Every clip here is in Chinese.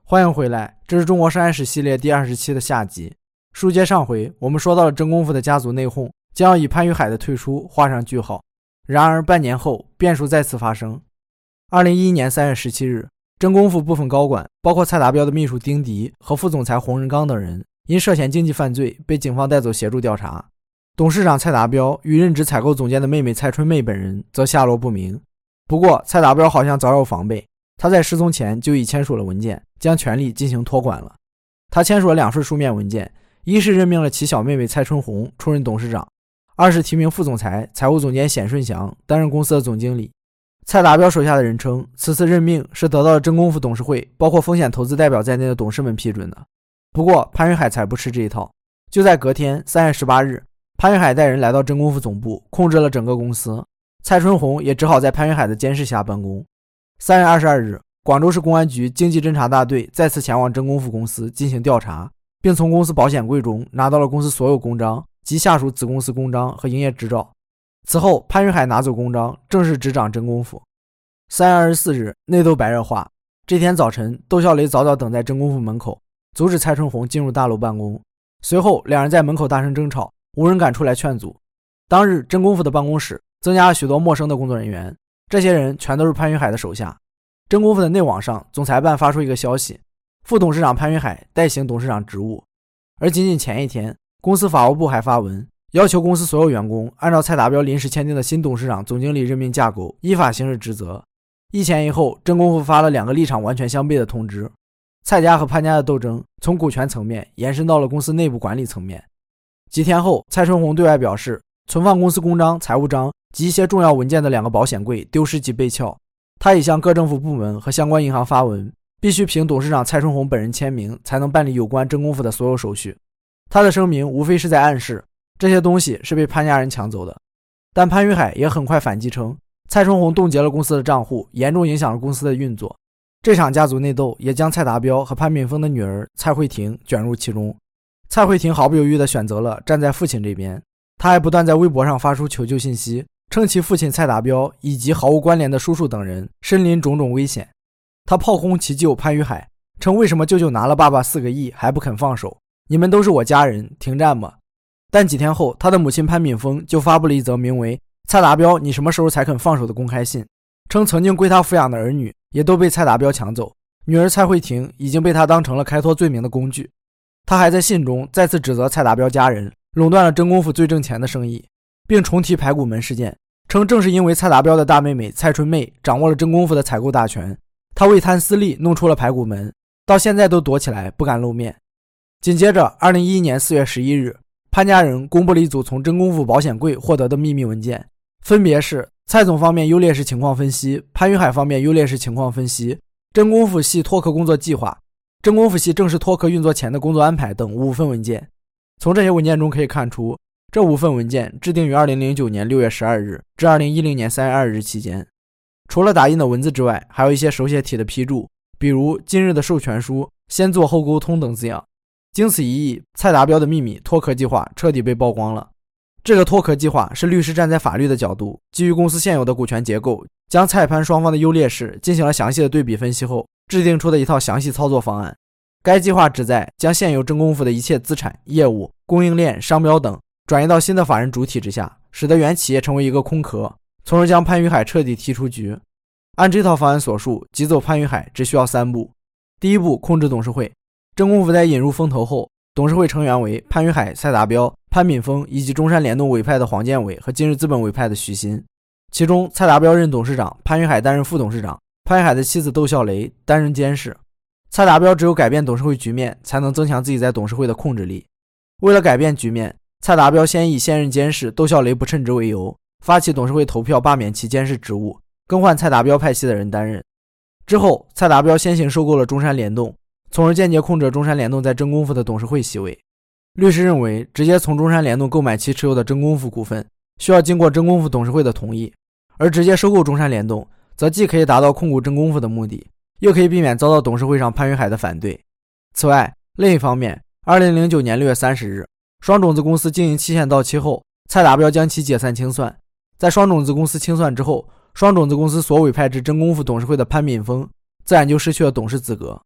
欢迎回来，这是中国商业史系列第20期的下集。书接上回，我们说到了真功夫的家族内讧将要以潘玉海的退出画上句号。然而半年后，变数再次发生。2011年3月17日，真功夫部分高管，包括蔡达标的秘书丁迪和副总裁洪仁刚等人，因涉嫌经济犯罪被警方带走协助调查。董事长蔡达标与任职采购总监的妹妹蔡春妹本人则下落不明。不过蔡达标好像早有防备，他在失踪前就已签署了文件，将权力进行托管了。他签署了2份书面文件，一是任命了其小妹妹蔡春红出任董事长，二是提名副总裁、财务总监冼顺祥担任公司的总经理。蔡达标手下的人称，此次任命是得到了真功夫董事会包括风险投资代表在内的董事们批准的。不过潘玉海才不吃这一套。就在隔天3月18日，潘玉海带人来到真功夫总部，控制了整个公司。蔡春红也只好在潘玉海的监视下办公。3月22日，广州市公安局经济侦查大队再次前往真功夫公司进行调查，并从公司保险柜中拿到了公司所有公章及下属子公司公章和营业执照。此后潘玉海拿走公章，正式执掌真功夫。3月24日，内斗白热化。这天早晨，窦孝雷早早等在真功夫门口，阻止蔡春红进入大楼办公。随后两人在门口大声争吵，无人敢出来劝阻。当日真功夫的办公室增加了许多陌生的工作人员，这些人全都是潘玉海的手下。真功夫的内网上，总裁办发出一个消息，副董事长潘玉海代行董事长职务。而仅仅前一天，公司法务部还发文要求公司所有员工按照蔡达标临时签订的新董事长总经理任命架构依法行使职责。一前一后，真功夫发了2个立场完全相悖的通知。蔡家和潘家的斗争从股权层面延伸到了公司内部管理层面。几天后，蔡春红对外表示，存放公司公章、财务章及一些重要文件的2个保险柜丢失及被撬。他已向各政府部门和相关银行发文，必须凭董事长蔡春红本人签名才能办理有关真功夫的所有手续。他的声明无非是在暗示这些东西是被潘家人抢走的。但潘玉海也很快反击称，蔡春红冻结了公司的账户，严重影响了公司的运作。这场家族内斗也将蔡达标和潘炳峰的女儿蔡慧婷卷入其中。蔡慧婷毫不犹豫地选择了站在父亲这边，他还不断在微博上发出求救信息，称其父亲蔡达标以及毫无关联的叔叔等人身临种种危险。他炮轰其舅潘玉海，称为什么舅舅拿了爸爸4个亿还不肯放手，你们都是我家人，停战吧。但几天后，他的母亲潘炳峰就发布了一则名为蔡达标你什么时候才肯放手的公开信，称曾经归他抚养的儿女也都被蔡达标抢走，女儿蔡慧婷已经被他当成了开脱罪名的工具。他还在信中再次指责蔡达标家人垄断了真功夫最挣钱的生意，并重提排骨门事件，称正是因为蔡达标的大妹妹蔡春妹掌握了真功夫的采购大权，她为贪私利弄出了排骨门，到现在都躲起来不敢露面。紧接着2011年4月11日，潘家人公布了一组从真功夫保险柜获得的秘密文件，分别是蔡总方面优劣势情况分析、潘玉海方面优劣势情况分析、真功夫系脱壳工作计划、真功夫系正式脱壳运作前的工作安排等5份文件。从这些文件中可以看出，这5份文件制定于2009年6月12日至2010年3月2日期间。除了打印的文字之外，还有一些手写体的批注，比如今日的授权书、先做后沟通等字样。经此一役，蔡达标的秘密脱壳计划彻底被曝光了。这个脱壳计划是律师站在法律的角度，基于公司现有的股权结构，将蔡潘双方的优劣势进行了详细的对比分析后制定出的一套详细操作方案。该计划旨在将现有真功夫的一切资产、业务、供应链、商标等转移到新的法人主体之下，使得原企业成为一个空壳，从而将潘玉海彻底踢出局。按这套方案所述，挤走潘玉海只需要3步。第一步，控制董事会。真功夫在引入风投后，董事会成员为潘玉海、蔡达标、潘炳峰以及中山联动委派的黄建伟和今日资本委派的徐新。其中蔡达标任董事长，潘玉海担任副董事长，潘玉海的妻子窦孝雷担任监事。蔡达标只有改变董事会局面，才能增强自己在董事会的控制力。为了改变局面，蔡达标先以现任监事窦孝雷不称职为由，发起董事会投票罢免其监事职务，更换蔡达标派系的人担任。之后，蔡达标先行收购了中山联动，从而间接控制了中山联动在真功夫的董事会席位。律师认为，直接从中山联动购买其持有的真功夫股份，需要经过真功夫董事会的同意，而直接收购中山联动，则既可以达到控股真功夫的目的，又可以避免遭到董事会上潘玉海的反对。此外，另一方面，2009年6月30日，双种子公司经营期限到期后，蔡达标将其解散清算。在双种子公司清算之后，双种子公司所委派至真功夫董事会的潘炳峰自然就失去了董事资格。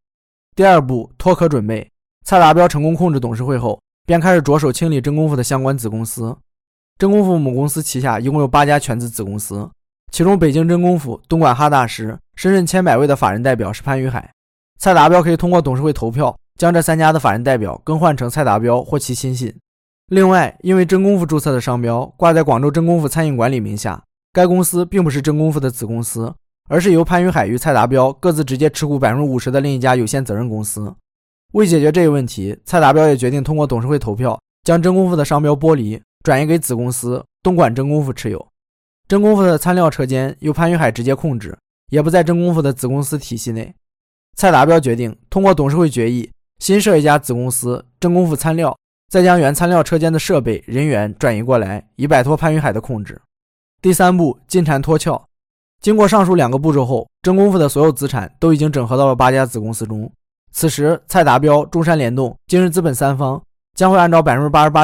第二步，脱壳准备。蔡达标成功控制董事会后，便开始着手清理真功夫的相关子公司。真功夫母公司旗下一共有8家全资子公司，其中北京真功夫、东莞哈大师、深圳千百位的法人代表是潘宇海。蔡达标可以通过董事会投票，将这3家的法人代表更换成蔡达标或其亲信。另外，因为真功夫注册的商标挂在广州真功夫餐饮管理名下，该公司并不是真功夫的子公司，而是由潘宇海与蔡达标各自直接持股 50% 的另一家有限责任公司。为解决这个问题，蔡达标也决定通过董事会投票，将真功夫的商标剥离，转移给子公司东莞真功夫持有。真功夫的餐料车间由潘宇海直接控制，也不在真功夫的子公司体系内。蔡达标决定通过董事会决议，新设一家子公司真功夫餐料，再将原餐料车间的设备人员转移过来，以摆脱潘宇海的控制。第三步，金蝉脱壳。经过上述2个步骤后，真功夫的所有资产都已经整合到了8家子公司中。此时蔡达标、中山联动、今日资本3方将会按照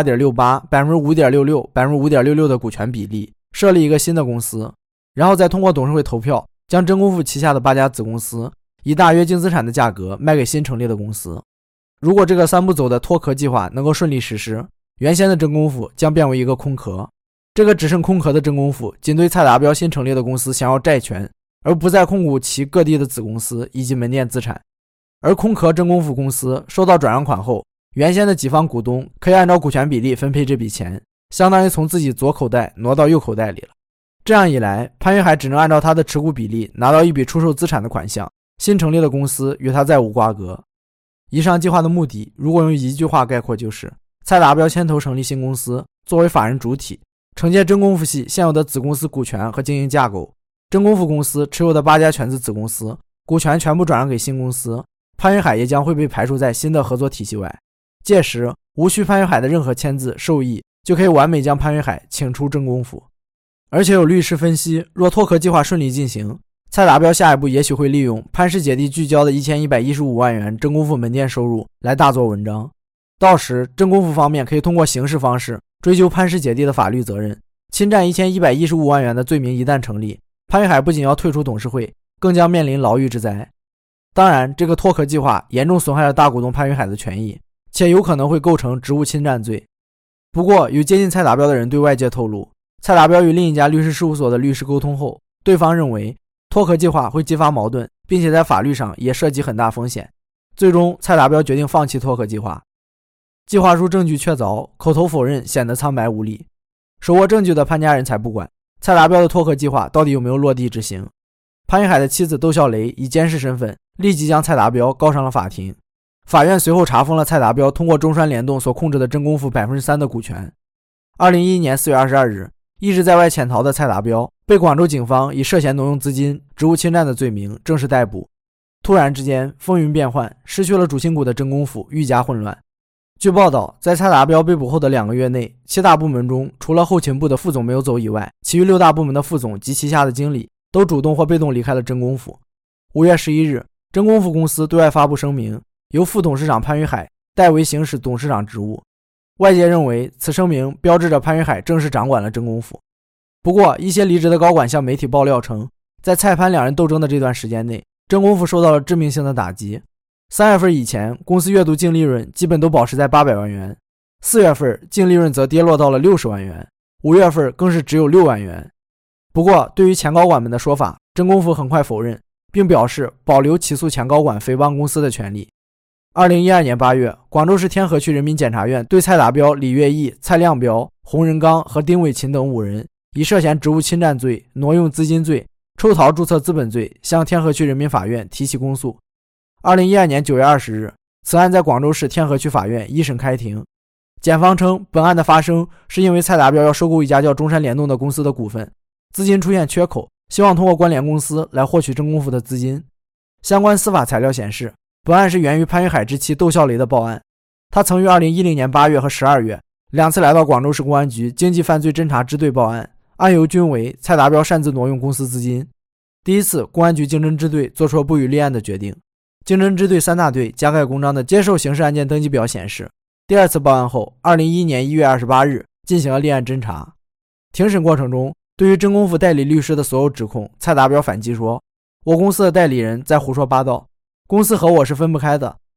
88.68%、5.66%、5.66% 的股权比例设立一个新的公司，然后再通过董事会投票，将真功夫旗下的8家子公司以大约净资产的价格卖给新成立的公司。如果这个3步走的脱壳计划能够顺利实施，原先的真功夫将变为一个空壳。这个只剩空壳的真功夫仅对蔡达标新成立的公司享有债权，而不再控股其各地的子公司以及门店资产。而空壳真功夫公司收到转让款后，原先的几方股东可以按照股权比例分配这笔钱，相当于从自己左口袋挪到右口袋里了。这样一来，潘宇海只能按照他的持股比例拿到一笔出售资产的款项，新成立的公司与他再无瓜葛。以上计划的目的，如果用一句话概括，就是蔡达标牵头成立新公司，作为法人主体，承接真功夫系现有的子公司股权和经营架构。真功夫公司持有的8家全资子公司股权全部转让给新公司，潘宇海也将会被排除在新的合作体系外。届时无需潘宇海的任何签字授意，就可以完美将潘宇海请出真功夫。而且有律师分析，若脱壳计划顺利进行，蔡达标下一步也许会利用潘氏姐弟聚焦的1115万元真功夫门店收入来大做文章。到时真功夫方面可以通过刑事方式追究潘氏姐弟的法律责任。侵占1115万元的罪名一旦成立，潘宇海不仅要退出董事会，更将面临牢狱之灾。当然，这个脱壳计划严重损害了大股东潘宇海的权益，且有可能会构成职务侵占罪。不过有接近蔡达标的人对外界透露，蔡达标与另一家律师事务所的律师沟通后，对方认为脱壳计划会激发矛盾，并且在法律上也涉及很大风险。最终蔡达标决定放弃脱壳计划。计划书证据确凿，口头否认显得苍白无力。手握证据的潘家人才不管蔡达标的脱壳计划到底有没有落地执行。潘宇海的妻子窦笑雷以监事身份立即将蔡达标告上了法庭。法院随后查封了蔡达标通过中山联动所控制的真功夫 3% 的股权。2011年4月22日，一直在外潜逃的蔡达标被广州警方以涉嫌挪用资金、职务侵占的罪名正式逮捕。突然之间风云变幻，失去了主心骨的真功夫愈加混乱。据报道，在蔡达标被捕后的2个月内，7大部门中除了后勤部的副总没有走以外，其余6大部门的副总及旗下的经理都主动或被动离开了真功夫。5月11日，真功夫公司对外发布声明，由副董事长潘宇海代为行使董事长职务。外界认为此声明标志着潘宇海正式掌管了真功夫。不过一些离职的高管向媒体爆料称，在蔡潘2人斗争的这段时间内，真功夫受到了致命性的打击。3月份以前，公司月度净利润基本都保持在800万元，4月份净利润则跌落到了60万元，5月份更是只有6万元。不过对于前高管们的说法，真功夫很快否认，并表示保留起诉前高管诽谤公司的权利。2012年8月，广州市天河区人民检察院对蔡达标、李月义、蔡亮标、洪仁刚和丁伟琴等5人以涉嫌职务侵占罪、挪用资金罪、抽逃注册资本罪向天河区人民法院提起公诉。2012年9月20日，此案在广州市天河区法院一审开庭。检方称，本案的发生是因为蔡达标要收购一家叫中山联动的公司的股份，资金出现缺口，希望通过关联公司来获取真功夫的资金。相关司法材料显示，本案是源于潘宇海之妻窦笑雷的报案。他曾于2010年8月和12月2次来到广州市公安局经济犯罪侦查支队报案，案由均为蔡达标擅自挪用公司资金。第一次，公安局经侦支队做出了不予立案的决定。经侦支队3大队加盖公章的接受刑事案件登记表显示，第2次报案后，2011年1月28日进行了立案侦查。庭审过程中，对于真功夫代理律师的所有指控，蔡达标反击说，我公司的代理人在胡说八道，公司和我是分不开的，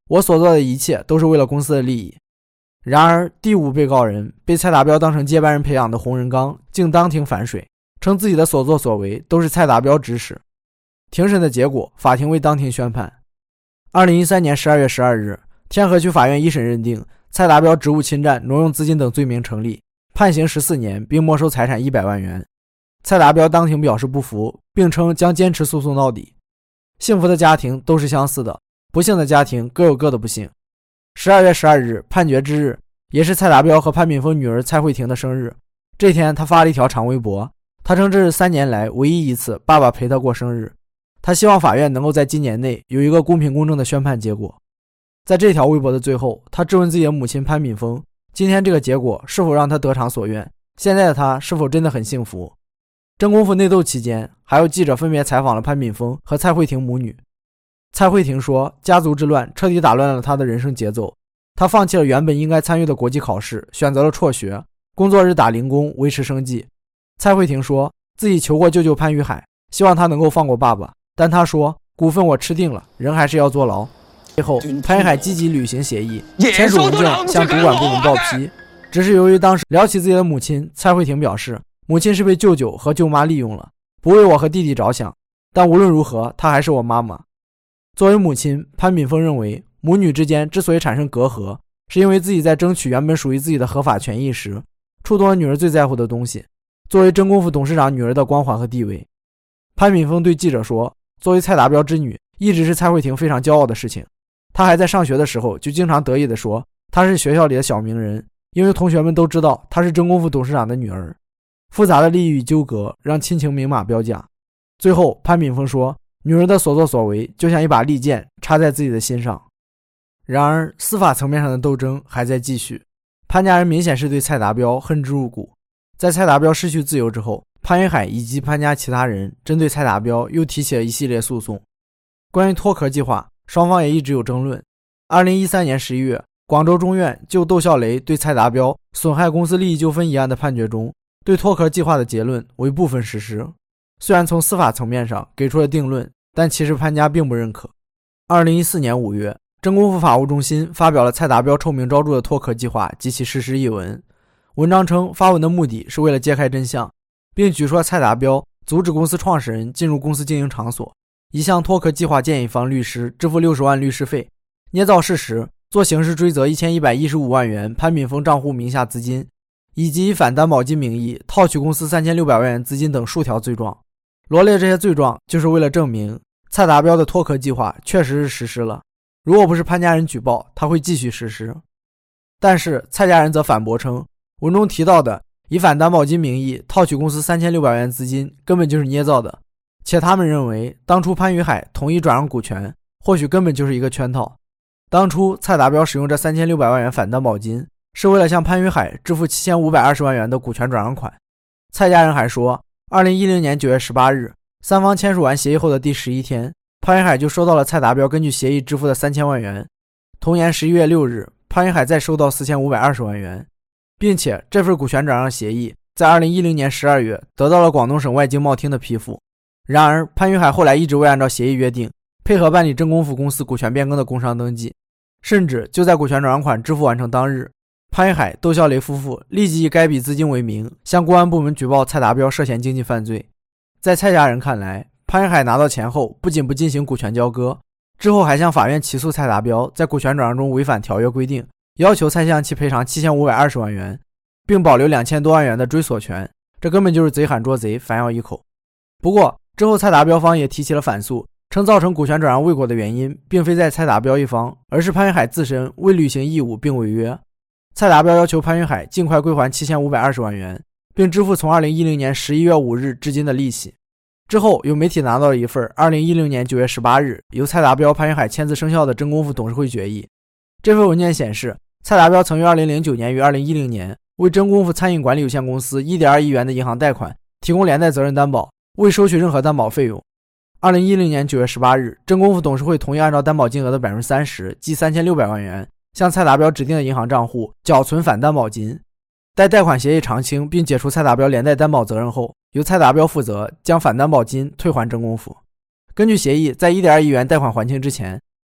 我所做的一切都是为了公司的利益。然而，第5被告人被蔡达标当成接班人培养的洪仁刚竟当庭反水，称自己的所作所为都是蔡达标指使。庭审的结果，法庭未当庭宣判。2013年12月12日，天河区法院一审认定蔡达标职务侵占、挪用资金等罪名成立，判刑14年，并没收财产100万元。蔡达标当庭表示不服，并称将坚持诉讼到底。幸福的家庭都是相似的，不幸的家庭各有各的不幸。12月12日，判决之日，也是蔡达标和潘炳峰女儿蔡慧婷的生日。这天，他发了一条长微博，他称这是3年来唯一一次爸爸陪他过生日。他希望法院能够在今年内有一个公平公正的宣判结果。在这条微博的最后，他质问自己的母亲潘炳峰，今天这个结果是否让他得偿所愿？现在的他是否真的很幸福？真功夫内斗期间，还有记者分别采访了潘炳峰和蔡慧婷母女。蔡慧婷说，家族之乱彻底打乱了她的人生节奏，她放弃了原本应该参与的国际考试，选择了辍学，工作日打零工维持生计。蔡慧婷说自己求过舅舅潘宇海，希望他能够放过爸爸，但他说股份我吃定了，人还是要坐牢。最后，潘宇海积极履行协议，签署文件向主管部门报批。只是由于当时聊起自己的母亲，蔡慧婷表示母亲是被舅舅和舅妈利用了，不为我和弟弟着想，但无论如何她还是我妈妈。作为母亲，潘炳峰认为母女之间之所以产生隔阂，是因为自己在争取原本属于自己的合法权益时，触动了女儿最在乎的东西，作为真功夫董事长女儿的光环和地位。潘炳峰对记者说，作为蔡达标之女，一直是蔡慧婷非常骄傲的事情。她还在上学的时候就经常得意地说，她是学校里的小名人，因为同学们都知道她是真功夫董事长的女儿。复杂的利益与纠葛让亲情明码标价。最后，潘炳峰说，女儿的所作所为就像一把利剑插在自己的心上。然而，司法层面上的斗争还在继续。潘家人明显是对蔡达标恨之入骨。在蔡达标失去自由之后，潘云海以及潘家其他人针对蔡达标又提起了一系列诉讼。关于脱壳计划，双方也一直有争论。2013年11月，广州中院就窦孝雷对蔡达标损害公司利益纠纷一案的判决中，对脱壳计划的结论为部分实施。虽然从司法层面上给出了定论，但其实潘家并不认可。2014年5月，真功夫法务中心发表了蔡达标臭名昭著的脱壳计划及其实施一文。文章称，发文的目的是为了揭开真相，并举出蔡达标阻止公司创始人进入公司经营场所，以向脱壳计划建议方律师支付60万律师费，捏造事实，做刑事追责1115万元潘炳峰账户名下资金，以及以反担保金名义套取公司3600万元资金等数条罪状。罗列这些罪状就是为了证明蔡达标的脱壳计划确实是实施了，如果不是潘家人举报，他会继续实施。但是蔡家人则反驳称，文中提到的以反担保金名义套取公司3600万元资金根本就是捏造的，且他们认为当初潘宇海同意转让股权，或许根本就是一个圈套。当初蔡达标使用这3600万元反担保金，是为了向潘宇海支付7520万元的股权转让款。蔡家人还说，2010年9月18日，三方签署完协议后的第11天，潘宇海就收到了蔡达标根据协议支付的3000万元。同年11月6日，潘宇海再收到4520万元，并且这份股权转让协议在2010年12月得到了广东省外经贸厅的批复。然而，潘宇海后来一直未按照协议约定，配合办理真功夫公司股权变更的工商登记，甚至就在股权转让款支付完成当日，潘宇海、窦孝雷夫妇立即以该笔资金为名，向公安部门举报蔡达标涉嫌经济犯罪。在蔡家人看来，潘宇海拿到钱后不仅不进行股权交割，之后还向法院起诉蔡达标在股权转让中违反条约规定，要求蔡向其赔偿7520万元，并保留2000多万元的追索权，这根本就是贼喊捉贼，反咬一口。不过之后蔡达标方也提起了反诉，称造成股权转让未果的原因并非在蔡达标一方，而是潘宇海自身未履行义务并违约。蔡达标要求潘宇海尽快归还7520万元，并支付从2010年11月5日至今的利息。之后有媒体拿到了一份2010年9月18日由蔡达标、潘宇海签字生效的真功夫董事会决议。这份文件显示，蔡达标曾于2009年与2010年为真功夫餐饮管理有限公司 1.2 亿元的银行贷款提供连带责任担保，未收取任何担保费用。2010年9月18日，真功夫董事会同意按照担保金额的 30%， 即3600万元向蔡达标指定的银行账户缴存反担保金。待贷款协议偿清并解除蔡达标连带担保责任后，由蔡达标负责将反担保金退还真功夫。根据协议，在 1.2 亿元贷款还清之前，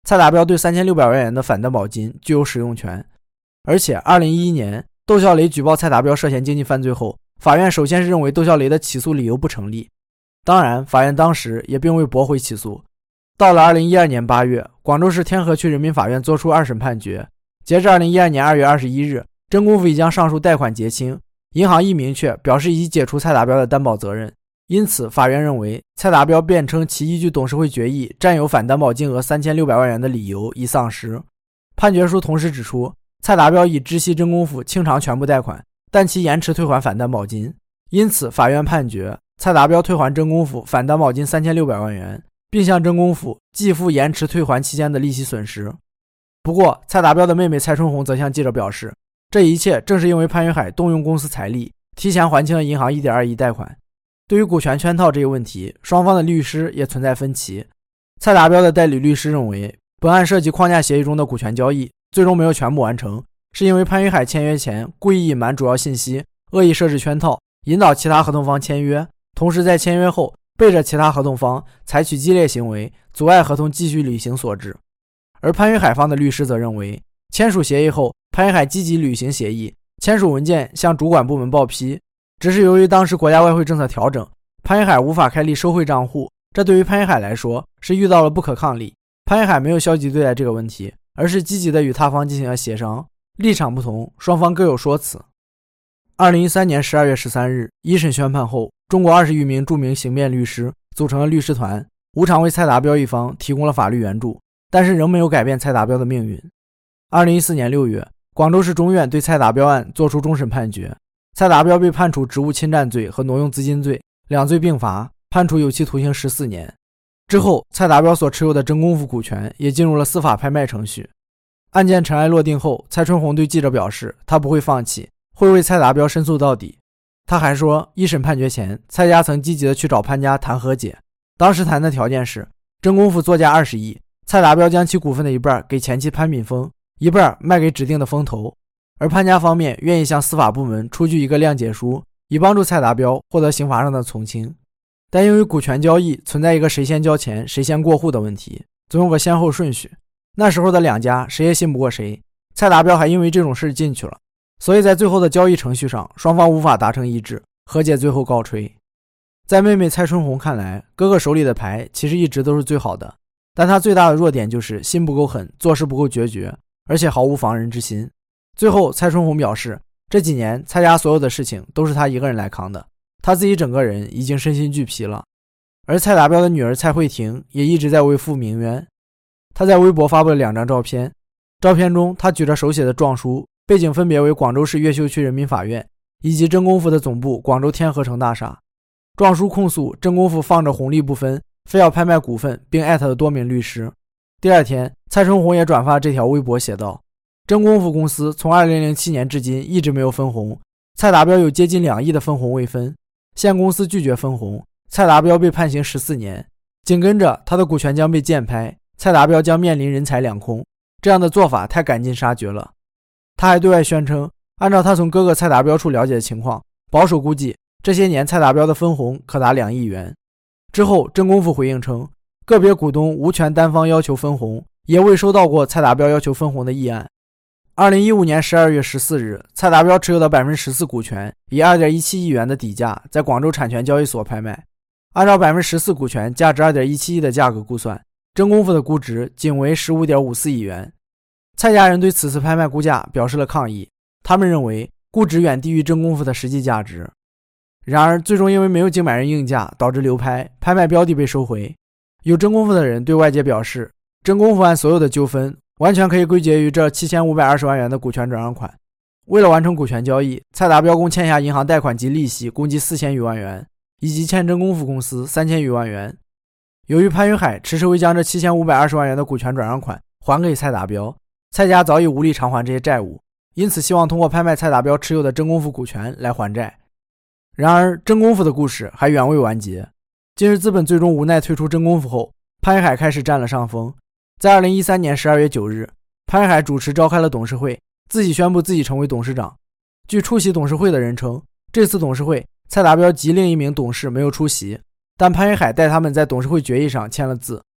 蔡达标对3600万元的反担保金具有使用权。而且2011年窦小雷举报蔡达标涉嫌经济犯罪后，法院首先是认为窦小雷的起诉理由不成立，当然法院当时也并未驳回起诉。到了2012年8月，广州市天河区人民法院作出二审判决，截至2012年2月21日，真功夫已将上述贷款结清，银行亦明确表示已解除蔡达标的担保责任。因此法院认为蔡达标辩称其依据董事会决议占有反担保金额3600万元的理由已丧失。判决书同时指出，蔡达标已知悉真功夫清偿全部贷款，但其延迟退还反担保金，因此法院判决蔡达标退还真功夫反担保金3600万元，并向真功夫计付延迟退还期间的利息损失。不过蔡达标的妹妹蔡春红则向记者表示，这一切正是因为潘云海动用公司财力提前还清了银行 1.2 亿贷款。对于股权圈套这一问题，双方的律师也存在分歧。蔡达标的代理律师认为，本案涉及框架协议中的股权交易，最终没有全部完成，是因为潘云海签约前故意隐瞒主要信息，恶意设置圈套，引导其他合同方签约，同时在签约后背着其他合同方采取激烈行为，阻碍合同继续履行所致。而潘云海方的律师则认为，签署协议后，潘云海积极履行协议，签署文件向主管部门报批，只是由于当时国家外汇政策调整，潘云海无法开立收汇账户，这对于潘云海来说是遇到了不可抗力。潘云海没有消极对待这个问题，而是积极的与他方进行了协商，立场不同，双方各有说辞。2013年12月13日，一审宣判后，中国20余名著名刑辩律师组成了律师团，无偿为蔡达标一方提供了法律援助，但是仍没有改变蔡达标的命运。2014年6月，广州市中院对蔡达标案作出终审判决，蔡达标被判处职务侵占罪和挪用资金罪两罪并罚，判处有期徒刑14年。之后，蔡达标所持有的真功夫股权也进入了司法拍卖程序。案件尘埃落定后，蔡春红对记者表示，他不会放弃，会为蔡达标申诉到底。他还说，一审判决前，蔡家曾积极的去找潘家谈和解，当时谈的条件是真功夫作价20亿，蔡达标将其股份的一半给前妻潘敏峰，一半卖给指定的风投，而潘家方面愿意向司法部门出具一个谅解书，以帮助蔡达标获得刑罚上的从轻。但因为股权交易存在一个谁先交钱谁先过户的问题，总有个先后顺序，那时候的两家谁也信不过谁，蔡达标还因为这种事进去了，所以在最后的交易程序上，双方无法达成一致，和解最后告吹。在妹妹蔡春红看来，哥哥手里的牌其实一直都是最好的，但他最大的弱点就是心不够狠，做事不够决绝，而且毫无防人之心。最后蔡春红表示，这几年蔡家所有的事情都是他一个人来扛的，他自己整个人已经身心俱疲了。而蔡达标的女儿蔡慧婷也一直在为父鸣冤，她在微博发布了2张照片，照片中她举着手写的状书，背景分别为广州市越秀区人民法院以及真功夫的总部广州天河城大厦。状书控诉真功夫放着红利不分，非要拍卖股份，并艾特了多名律师。第二天，蔡春红也转发这条微博写道，真功夫公司从2007年至今一直没有分红，蔡达标有接近2亿的分红未分，现公司拒绝分红，蔡达标被判刑14年，紧跟着他的股权将被竞拍，蔡达标将面临人财两空，这样的做法太赶尽杀绝了。他还对外宣称，按照他从哥哥蔡达标处了解的情况，保守估计这些年蔡达标的分红可达2亿元。之后真功夫回应称，个别股东无权单方要求分红，也未收到过蔡达标要求分红的议案。2015年12月14日，蔡达标持有的 14% 股权以 2.17 亿元的底价在广州产权交易所拍卖，按照 14% 股权价值 2.17 亿的价格估算，真功夫的估值仅为 15.54 亿元。蔡家人对此次拍卖估价表示了抗议，他们认为估值远低于真功夫的实际价值。然而最终因为没有竞买人应价，导致流拍，拍卖标的被收回。有真功夫的人对外界表示，真功夫案所有的纠纷完全可以归结于这7520万元的股权转让款。为了完成股权交易，蔡达标共欠下银行贷款及利息共计4000余万元，以及欠真功夫公司3000余万元。由于潘云海迟迟未将这7520万元的股权转让款还给蔡达标，蔡家早已无力偿还这些债务，因此希望通过拍卖蔡达标持有的真功夫股权来还债。然而真功夫的故事还远未完结。今日资本最终无奈退出真功夫后，潘云海开始占了上风。在2013年12月9日，潘云海主持召开了董事会，自己宣布自己成为董事长。据出席董事会的人称，这次董事会蔡达标及另一名董事没有出席，但潘云海带他们在董事会决议上签了字。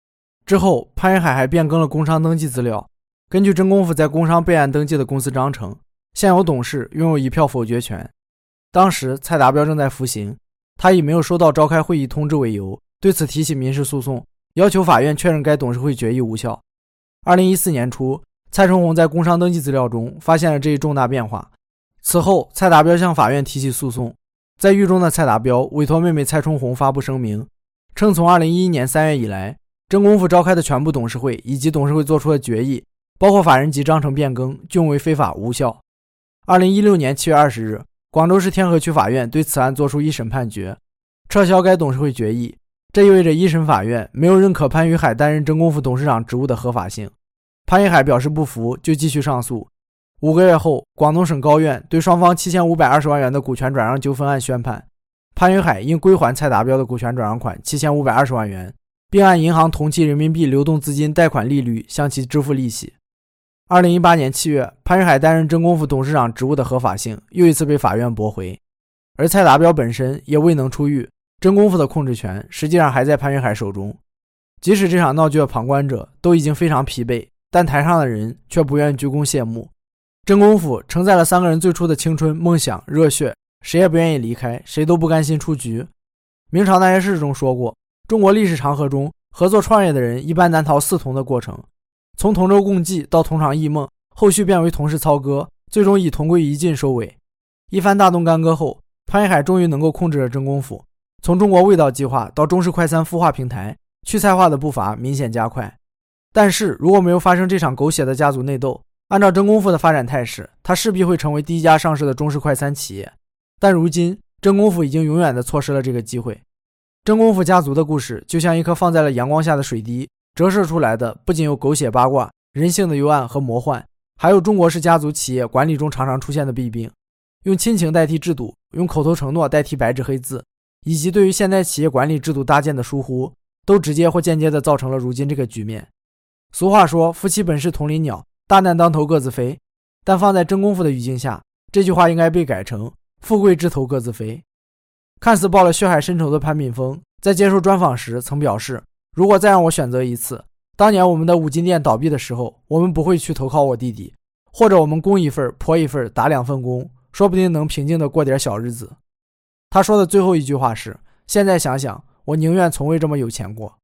之后，潘云海还变更了工商登记资料，根据真功夫在工商备案登记的公司章程，现有董事拥有1票否决权。当时蔡达标正在服刑，他以没有收到召开会议通知为由，对此提起民事诉讼，要求法院确认该董事会决议无效。2014年初，蔡崇弘在工商登记资料中发现了这一重大变化。此后，蔡达标向法院提起诉讼。在狱中的蔡达标委托妹妹蔡崇弘发布声明，称从2011年3月以来，真功夫召开的全部董事会以及董事会做出的决议，包括法人及章程变更，均为非法无效。2016年7月20日，广州市天河区法院对此案作出一审判决，撤销该董事会决议。这意味着一审法院没有认可潘宇海担任真功夫董事长职务的合法性。潘宇海表示不服，就继续上诉。5个月后，广东省高院对双方7520万元的股权转让纠纷案宣判，潘宇海应归还蔡达标的股权转让款7520万元，并按银行同期人民币流动资金贷款利率向其支付利息。2018年7月，潘宇海担任真功夫董事长职务的合法性又一次被法院驳回，而蔡达标本身也未能出狱，真功夫的控制权实际上还在潘宇海手中。即使这场闹剧的旁观者都已经非常疲惫，但台上的人却不愿鞠躬谢幕。真功夫承载了3个人最初的青春、梦想、热血，谁也不愿意离开，谁都不甘心出局。明朝那些事中说过，中国历史长河中合作创业的人一般难逃4同的过程，从同舟共济到同场异梦，后续变为同室操戈，最终以同归于尽收尾。一番大动干戈后，潘一海终于能够控制了真功夫，从中国味道计划到中式快餐孵化平台，去菜化的步伐明显加快。但是如果没有发生这场狗血的家族内斗，按照真功夫的发展态势，它势必会成为第一家上市的中式快餐企业。但如今真功夫已经永远的错失了这个机会。真功夫家族的故事就像一颗放在了阳光下的水滴，折射出来的不仅有狗血八卦、人性的幽暗和魔幻，还有中国式家族企业管理中常常出现的弊病，用亲情代替制度，用口头承诺代替白纸黑字，以及对于现代企业管理制度搭建的疏忽，都直接或间接的造成了如今这个局面。俗话说夫妻本是同林鸟，大难当头各自飞，但放在真功夫的语境下，这句话应该被改成富贵枝头各自飞。看似报了血海深仇的潘炳峰在接受专访时曾表示，如果再让我选择一次，当年我们的五金店倒闭的时候，我们不会去投靠我弟弟，或者我们公一份婆一份打2份工，说不定能平静的过点小日子。他说的最后一句话是，现在想想，我宁愿从未这么有钱过。